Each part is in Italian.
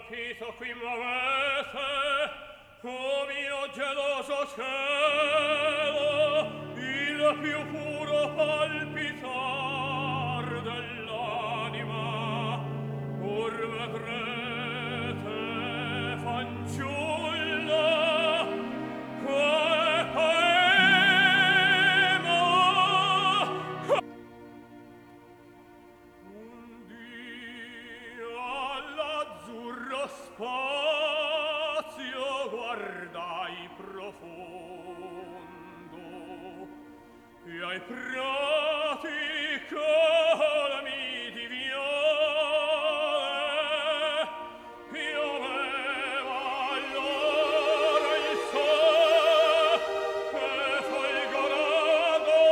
colpito qui m'avete, o mio geloso cielo, il più puro palpitar dell'anima. Or vedrete, fanciulla, quale poema un dì all'azzurro spazio guardai profondo e ai prati colmi di viole pioveva allora il sole e folgorava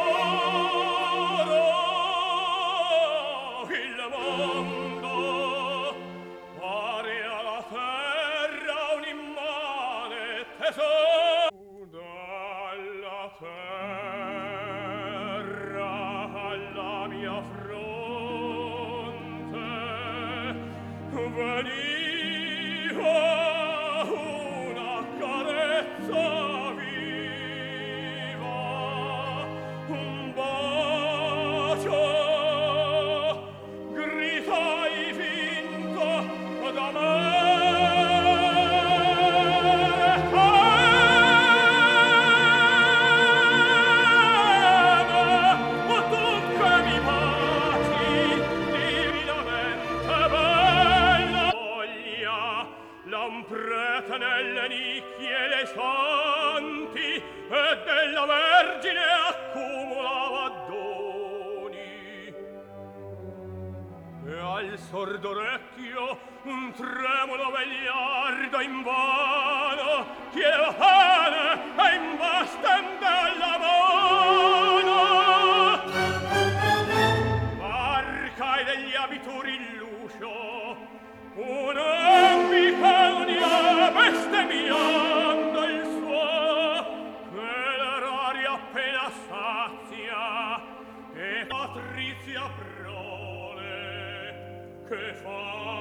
d'oro il mondo. Pare alla terra un immane tesoro, dalla terra alla mia fronte veniva una carezza viva, un bacio, gritai vinto da me. O tu che mi baci, divinamente bella voglia, lamprete nelle nicchie dei santi e della Vergine accumulava doni. E al sordo orecchio un tremulo vegliardo invano chiedeva pane e imbastente alla mano. Arcai degli abituri l'uscio, un'ambiconia bestemmiando il suo, che l'eraria appena sazia e patrizia prole che fa